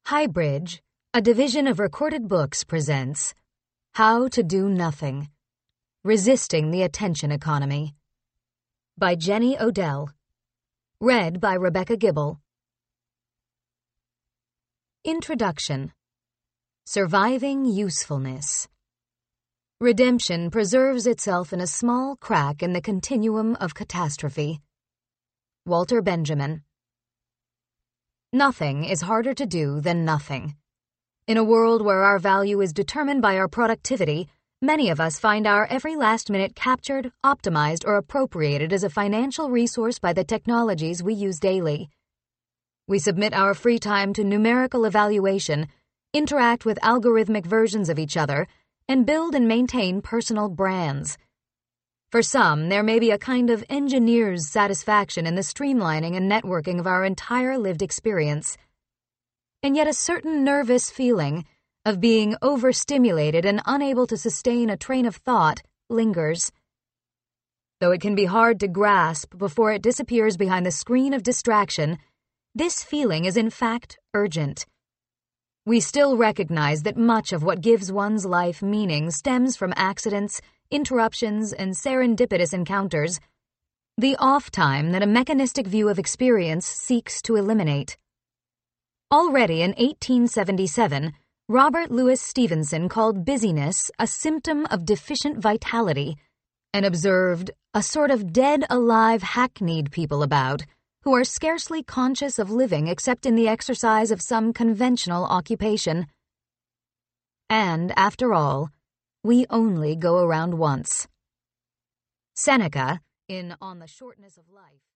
Highbridge, a division of Recorded Books, presents How to Do Nothing, Resisting the Attention Economy by Jenny Odell. Read by Rebecca Gibble. Introduction. Surviving Usefulness. Redemption preserves itself in a small crack in the continuum of catastrophe. Walter Benjamin. Nothing is harder to do than nothing. In a world where our value is determined by our productivity, many of us find our every last minute captured, optimized, or appropriated as a financial resource by the technologies we use daily. We submit our free time to numerical evaluation, interact with algorithmic versions of each other, and build and maintain personal brands. For some, there may be a kind of engineer's satisfaction in the streamlining and networking of our entire lived experience. And yet a certain nervous feeling of being overstimulated and unable to sustain a train of thought lingers. Though it can be hard to grasp before it disappears behind the screen of distraction, this feeling is in fact urgent. We still recognize that much of what gives one's life meaning stems from accidents, interruptions, and serendipitous encounters, the off-time that a mechanistic view of experience seeks to eliminate. Already in 1877, Robert Louis Stevenson called busyness a symptom of deficient vitality and observed a sort of dead-alive hackneyed people about who are scarcely conscious of living except in the exercise of some conventional occupation. And, after all, we only go around once. Seneca, in On the Shortness of Life,